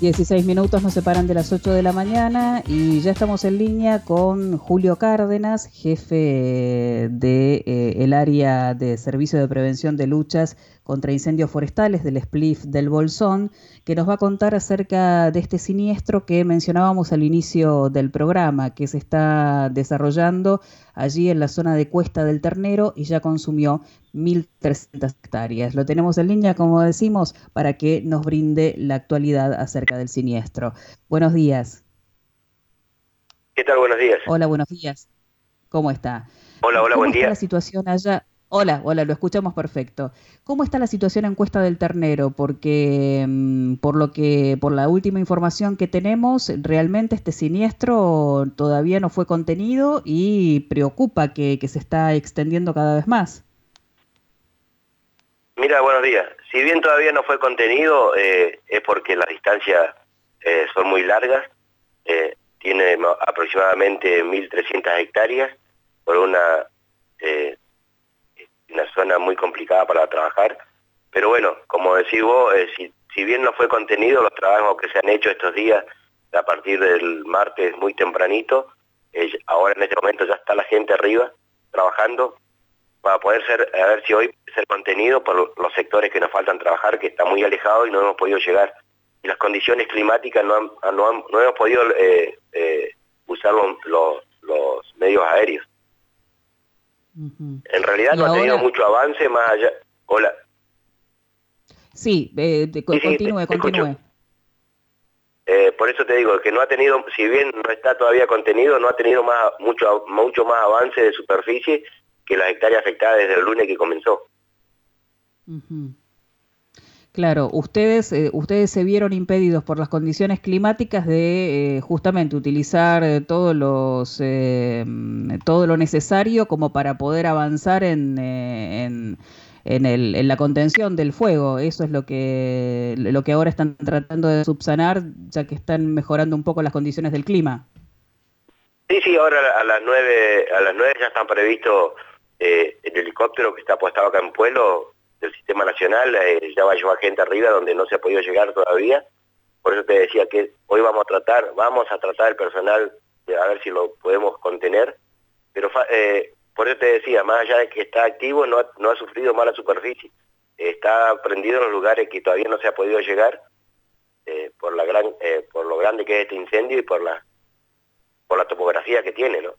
16 minutos nos separan de las 8 de la mañana y ya estamos en línea con Julio Cárdenas, jefe de el área de Servicio de Prevención de Luchas contra Incendios Forestales del SPLIF del Bolsón, que nos va a contar acerca de este siniestro que mencionábamos al inicio del programa, que se está desarrollando allí en la zona de Cuesta del Ternero y ya consumió 1.300 hectáreas. Lo tenemos en línea, como decimos, para que nos brinde la actualidad acerca del siniestro. Buenos días. ¿Qué tal? Buenos días. Hola, buenos días. ¿Cómo está? Hola, ¿Cómo buen está día. la situación allá? Hola, lo escuchamos perfecto. ¿Cómo está la situación en Cuesta del Ternero? Porque por la última información que tenemos, realmente este siniestro todavía no fue contenido y preocupa que se está extendiendo cada vez más. Mira, buenos días. Si bien todavía no fue contenido, es porque las distancias son muy largas. Tiene aproximadamente 1.300 hectáreas por una zona muy complicada para trabajar. Pero bueno, como decís vos, si bien no fue contenido, los trabajos que se han hecho estos días, a partir del martes muy tempranito, ahora en este momento ya está la gente arriba trabajando para poder a ver si hoy puede ser contenido por los sectores que nos faltan trabajar, que está muy alejado y no hemos podido llegar. Y las condiciones climáticas no hemos podido usar los medios aéreos. En realidad no ha tenido mucho avance más allá. Hola. Sí, continúe. Por eso te digo que no ha tenido, si bien no está todavía contenido, no ha tenido mucho más avance de superficie que las hectáreas afectadas desde el lunes que comenzó. Claro, ustedes se vieron impedidos por las condiciones climáticas de justamente utilizar todo lo necesario como para poder avanzar en la contención del fuego. Eso es lo que ahora están tratando de subsanar, ya que están mejorando un poco las condiciones del clima. Sí, ahora a las 9 ya están previstos el helicóptero que está apostado acá en Pueblo del Sistema Nacional, ya va a llevar gente arriba donde no se ha podido llegar todavía. Por eso te decía que hoy vamos a tratar el personal a ver si lo podemos contener, pero por eso te decía, más allá de que está activo, no ha sufrido mala superficie, está prendido en los lugares que todavía no se ha podido llegar por lo grande que es este incendio y por la topografía que tiene, ¿no?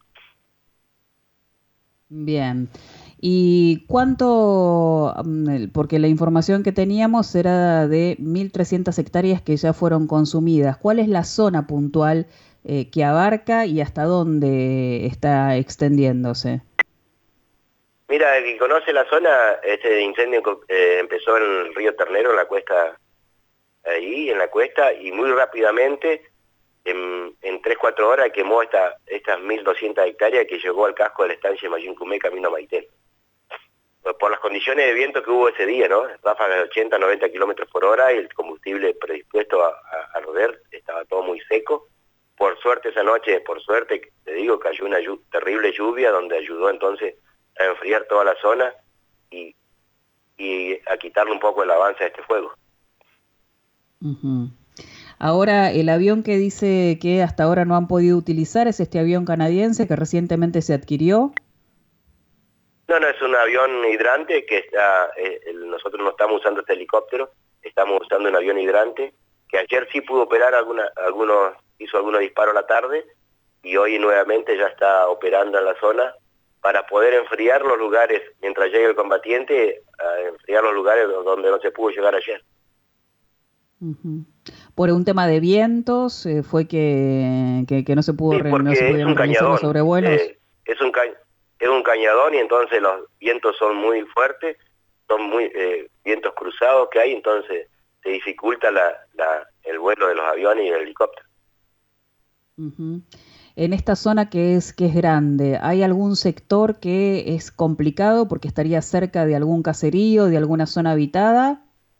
Bien. ¿Y cuánto? Porque la información que teníamos era de 1.300 hectáreas que ya fueron consumidas. ¿Cuál es la zona puntual que abarca y hasta dónde está extendiéndose? Mira, el que conoce la zona, este incendio empezó en el río Ternero, en la cuesta, en la cuesta, y muy rápidamente, en 3-4 horas, quemó estas 1.200 hectáreas que llegó al casco de la estancia de Mayuncumé, camino a Maitén. Por las condiciones de viento que hubo ese día, ¿no? Ráfagas de 80-90 kilómetros por hora y el combustible predispuesto a arder, estaba todo muy seco. Por suerte esa noche, te digo, cayó una terrible lluvia donde ayudó entonces a enfriar toda la zona y a quitarle un poco el avance a este fuego. Ahora, el avión que dice que hasta ahora no han podido utilizar es este avión canadiense que recientemente se adquirió. No, es un avión hidrante que está, nosotros no estamos usando este helicóptero, estamos usando un avión hidrante que ayer sí pudo operar hizo algunos disparos a la tarde y hoy nuevamente ya está operando en la zona para poder enfriar los lugares, mientras llegue el combatiente, a enfriar los lugares donde no se pudo llegar ayer. Por un tema de vientos fue que no se pudo no se pudieron realizar los sobrevuelos. Es un cañadón y entonces los vientos son muy fuertes, son muy vientos cruzados que hay, entonces se dificulta el vuelo de los aviones y el helicóptero. En esta zona que es grande, ¿hay algún sector que es complicado porque estaría cerca de algún caserío, de alguna zona habitada?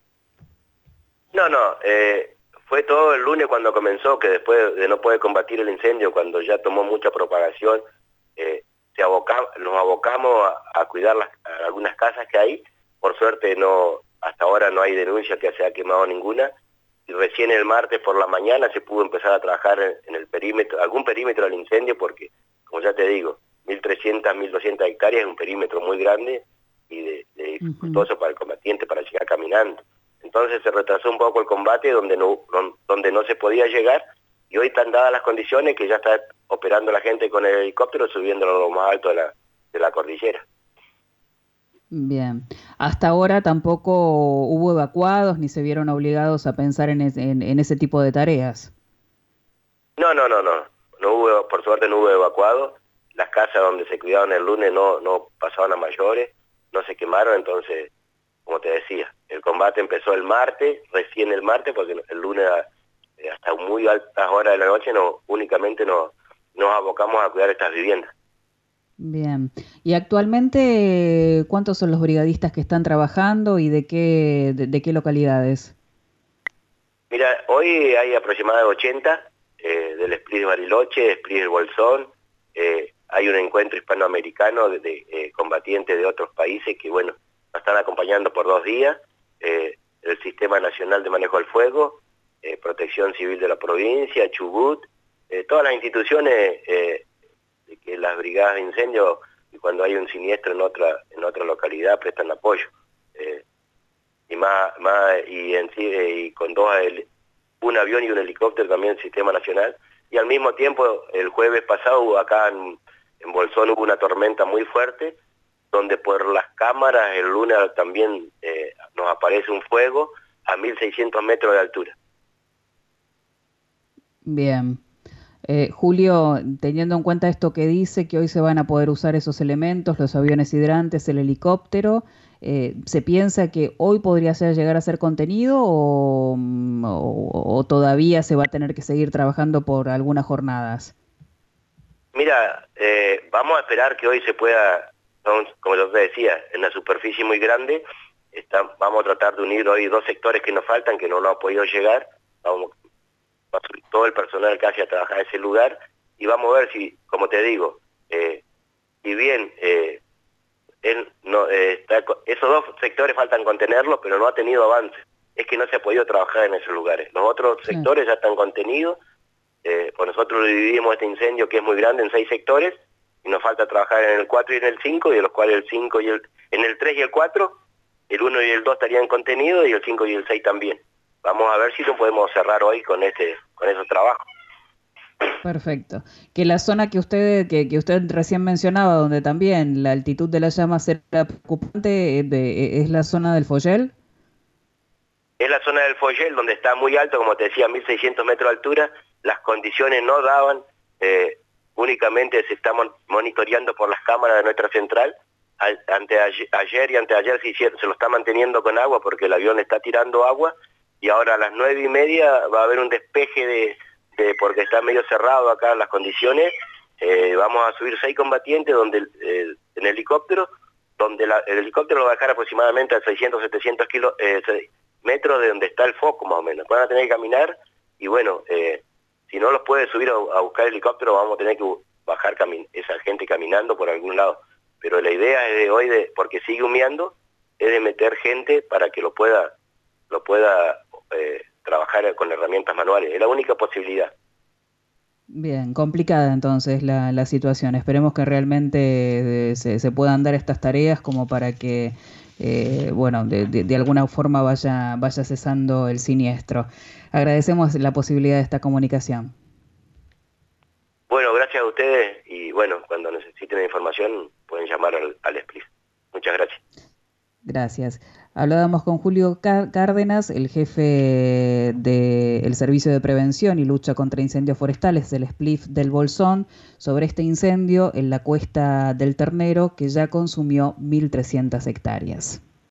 No, fue todo el lunes cuando comenzó, que después de no poder combatir el incendio, cuando ya tomó mucha propagación, nos abocamos a cuidar algunas casas que hay. Por suerte hasta ahora no hay denuncia que se ha quemado ninguna, y recién el martes por la mañana se pudo empezar a trabajar en el perímetro, algún perímetro del incendio, porque, como ya te digo, 1.300, 1.200 hectáreas es un perímetro muy grande y dificultoso para el combatiente para llegar caminando. Entonces se retrasó un poco el combate donde no se podía llegar, y hoy están dadas las condiciones que ya está operando la gente con el helicóptero subiéndolo a lo más alto de la cordillera. Bien. Hasta ahora tampoco hubo evacuados ni se vieron obligados a pensar en ese tipo de tareas. No hubo, por suerte no hubo evacuados. Las casas donde se cuidaban el lunes no pasaban a mayores, no se quemaron. Entonces, como te decía, el combate empezó el martes, recién el martes, porque el lunes hasta muy altas horas de la noche únicamente nos abocamos a cuidar estas viviendas. Bien. ¿Y actualmente cuántos son los brigadistas que están trabajando y de qué localidades? Mira, hoy hay aproximadamente 80 del SPLIF de Bariloche, SPLIF del Bolsón. Hay un encuentro hispanoamericano de combatientes de otros países que, bueno, nos están acompañando por 2 días. El Sistema Nacional de Manejo del Fuego, Protección Civil de la provincia, Chubut, todas las instituciones que las brigadas de incendio, y cuando hay un siniestro en otra localidad, prestan apoyo. Y con un avión y un helicóptero también el Sistema Nacional. Y al mismo tiempo, el jueves pasado, acá en Bolsón hubo una tormenta muy fuerte, donde por las cámaras el lunes también nos aparece un fuego a 1.600 metros de altura. Bien. Julio, teniendo en cuenta esto que dice, que hoy se van a poder usar esos elementos, los aviones hidrantes, el helicóptero, ¿se piensa que hoy podría llegar a ser contenido o todavía se va a tener que seguir trabajando por algunas jornadas? Mira, vamos a esperar que hoy se pueda, como yo te decía, en una superficie muy grande. Vamos a tratar de unir hoy 2 sectores que nos faltan, que no han podido llegar. Vamos a subir todo el personal casi a trabajar en ese lugar, y vamos a ver si, como te digo, si bien esos 2 sectores faltan contenerlos, pero no ha tenido avance. Es que no se ha podido trabajar en esos lugares. Los otros sectores ya están contenidos. Pues nosotros dividimos este incendio, que es muy grande, en 6 sectores, y nos falta trabajar en el 4 y en el 5, y de los cuales el 5 en el 3 y el 4, el 1 y el 2 estarían contenidos, y el 5 y el 6 también. Vamos a ver si lo podemos cerrar hoy con esos trabajos. Perfecto. Que la zona que usted recién mencionaba, donde también la altitud de las llamas era preocupante, ¿es la zona del Follel? Es la zona del Follel, donde está muy alto, como te decía, 1.600 metros de altura. Las condiciones no daban, únicamente se está monitoreando por las cámaras de nuestra central. Ayer y anteayer se lo está manteniendo con agua porque el avión está tirando agua, y ahora a las 9:30 va a haber un despeje porque está medio cerrado acá las condiciones. Vamos a subir 6 combatientes en helicóptero, donde el helicóptero lo va a dejar aproximadamente a 600, 700 metros de donde está el foco, más o menos. Van a tener que caminar, y bueno, si no los puede subir a buscar helicóptero, vamos a tener que bajar esa gente caminando por algún lado. Pero la idea es de hoy, porque sigue humeando, es de meter gente para que lo pueda trabajar con herramientas manuales. Es la única posibilidad. Bien, complicada entonces la situación. Esperemos que realmente se puedan dar estas tareas como para que, bueno, de alguna forma vaya cesando el siniestro. Agradecemos la posibilidad de esta comunicación. Bueno, gracias a ustedes, y bueno, cuando necesiten información pueden llamar al SPLIF. Muchas gracias. Gracias. Hablábamos con Julio Cárdenas, el jefe del Servicio de Prevención y Lucha contra Incendios Forestales del SPLIF del Bolsón, sobre este incendio en la Cuesta del Ternero que ya consumió 1.300 hectáreas.